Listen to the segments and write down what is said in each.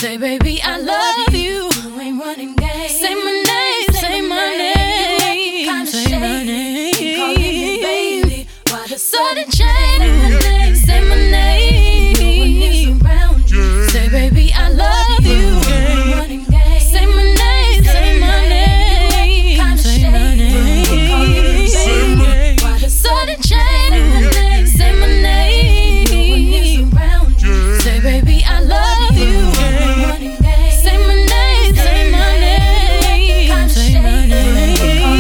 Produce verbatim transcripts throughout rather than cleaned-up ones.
Say, baby, I love you. You ain't running game. Say my name, say my name, say my name. Calling me baby, why the Sudden change, say my name. No one is around you. Say, baby, I love you. You ain't running game. Say my name, say my name, say my name. Calling me baby, why the Sudden change, say my name. No one is around you. Say, baby, I love you. Running game. Say my name, say my name, say my name.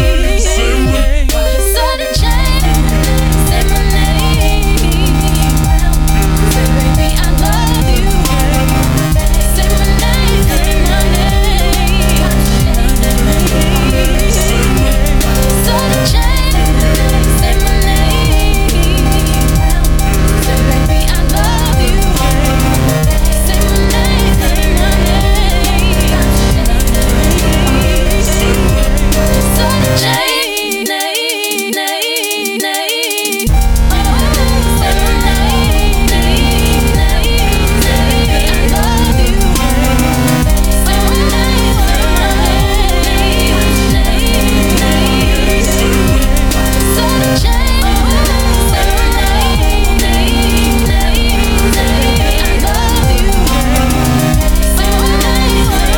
Sudden change, say my name. Say, baby, I love you. Say my name, say my name. Sudden change, say my name. Say, baby, I love you. Say my name, say my name. Sudden change, nay, nay, nay. Oh, say my name, nay, nay, nay. I love you. Say my name, say my name, nay, nay. Sudden change, say my name, nay, nay, nay. I love you. Say my name, say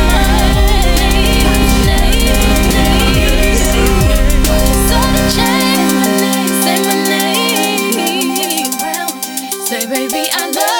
my name, nay, nay. Sudden change, say my name. Say, baby, I love you.